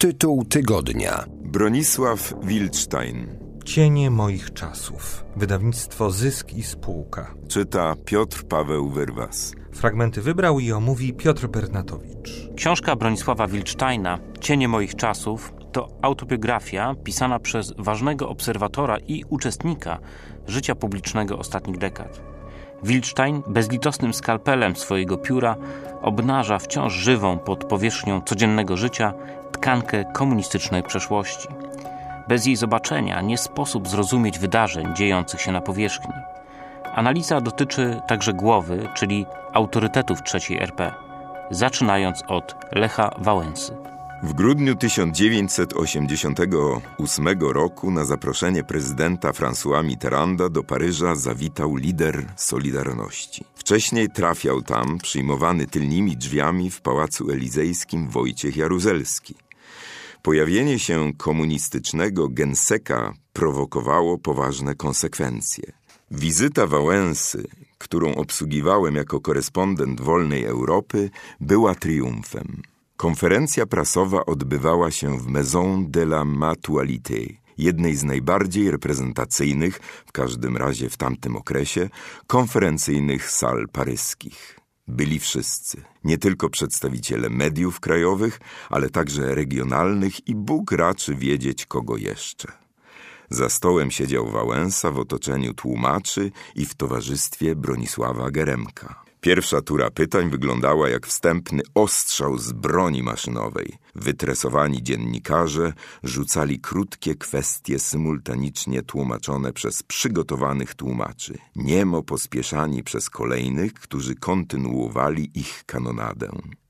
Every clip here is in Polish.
Tytuł tygodnia. Bronisław Wildstein. Cienie moich czasów. Wydawnictwo Zysk i Spółka. Czyta Piotr Paweł Wyrwas. Fragmenty wybrał i omówi Piotr Bernatowicz. Książka Bronisława Wildsteina Cienie moich czasów to autobiografia pisana przez ważnego obserwatora i uczestnika życia publicznego ostatnich dekad. Wildstein bezlitosnym skalpelem swojego pióra obnaża wciąż żywą pod powierzchnią codziennego życia tkankę komunistycznej przeszłości. Bez jej zobaczenia nie sposób zrozumieć wydarzeń dziejących się na powierzchni. Analiza dotyczy także głowy, czyli autorytetów III RP, zaczynając od Lecha Wałęsy. W grudniu 1988 roku na zaproszenie prezydenta Françoisa Mitterranda do Paryża zawitał lider Solidarności. Wcześniej trafiał tam, przyjmowany tylnymi drzwiami w Pałacu Elizejskim, Wojciech Jaruzelski. Pojawienie się komunistycznego genseka prowokowało poważne konsekwencje. Wizyta Wałęsy, którą obsługiwałem jako korespondent Wolnej Europy, była triumfem. Konferencja prasowa odbywała się w Maison de la Mutualité, jednej z najbardziej reprezentacyjnych, w każdym razie w tamtym okresie, konferencyjnych sal paryskich. Byli wszyscy, nie tylko przedstawiciele mediów krajowych, ale także regionalnych i Bóg raczy wiedzieć kogo jeszcze. Za stołem siedział Wałęsa w otoczeniu tłumaczy i w towarzystwie Bronisława Geremka. Pierwsza tura pytań wyglądała jak wstępny ostrzał z broni maszynowej. Wytresowani dziennikarze rzucali krótkie kwestie symultanicznie tłumaczone przez przygotowanych tłumaczy, niemo pospieszani przez kolejnych, którzy kontynuowali ich kanonadę.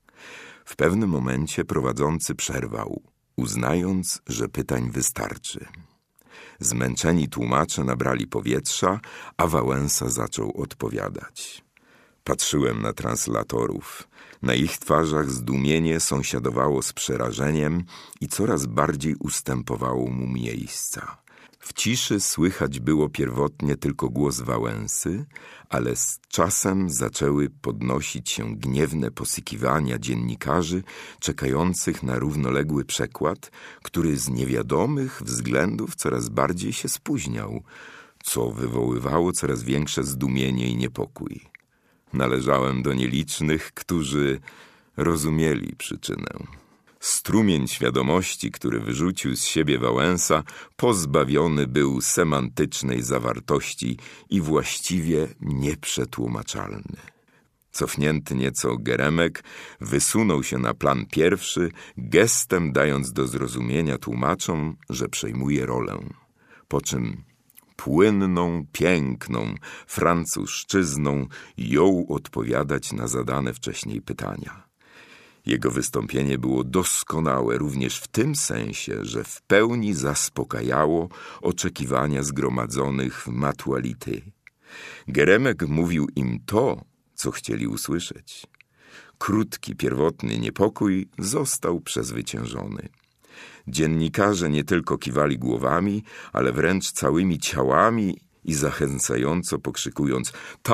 W pewnym momencie prowadzący przerwał, uznając, że pytań wystarczy. Zmęczeni tłumacze nabrali powietrza, a Wałęsa zaczął odpowiadać. Patrzyłem na translatorów. Na ich twarzach zdumienie sąsiadowało z przerażeniem i coraz bardziej ustępowało mu miejsca. W ciszy słychać było pierwotnie tylko głos Wałęsy, ale z czasem zaczęły podnosić się gniewne posykiwania dziennikarzy czekających na równoległy przekład, który z niewiadomych względów coraz bardziej się spóźniał, co wywoływało coraz większe zdumienie i niepokój. Należałem do nielicznych, którzy rozumieli przyczynę. Strumień świadomości, który wyrzucił z siebie Wałęsa, pozbawiony był semantycznej zawartości i właściwie nieprzetłumaczalny. Cofnięty nieco Geremek wysunął się na plan pierwszy, gestem dając do zrozumienia tłumaczom, że przejmuje rolę. Po czym płynną, piękną francuszczyzną jął odpowiadać na zadane wcześniej pytania. Jego wystąpienie było doskonałe również w tym sensie, że w pełni zaspokajało oczekiwania zgromadzonych w Mutualité. Geremek mówił im to, co chcieli usłyszeć. Krótki, pierwotny niepokój został przezwyciężony. Dziennikarze nie tylko kiwali głowami, ale wręcz całymi ciałami i zachęcająco pokrzykując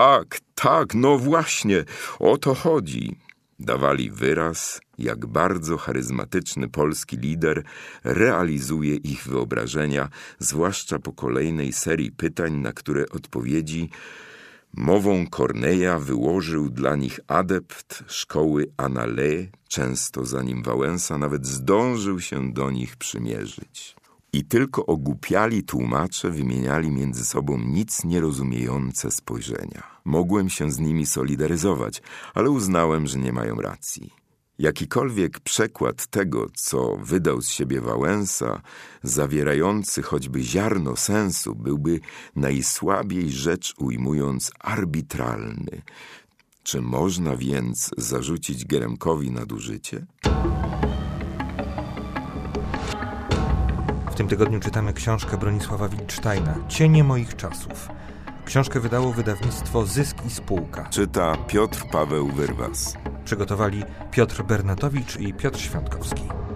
tak, no właśnie, o to chodzi. Dawali wyraz, jak bardzo charyzmatyczny polski lider realizuje ich wyobrażenia, zwłaszcza po kolejnej serii pytań, na które odpowiedzi mową Corneille'a wyłożył dla nich adept szkoły Annales, często zanim Wałęsa nawet zdążył się do nich przymierzyć. I tylko ogłupiali tłumacze wymieniali między sobą nic nierozumiejące spojrzenia. Mogłem się z nimi solidaryzować, ale uznałem, że nie mają racji. Jakikolwiek przekład tego, co wydał z siebie Wałęsa, zawierający choćby ziarno sensu, byłby najsłabiej rzecz ujmując arbitralny. Czy można więc zarzucić Geremkowi nadużycie? W tym tygodniu czytamy książkę Bronisława Wildsteina Cienie moich czasów. Książkę wydało wydawnictwo Zysk i Spółka. Czyta Piotr Paweł Wyrwas. Przygotowali Piotr Bernatowicz i Piotr Świątkowski.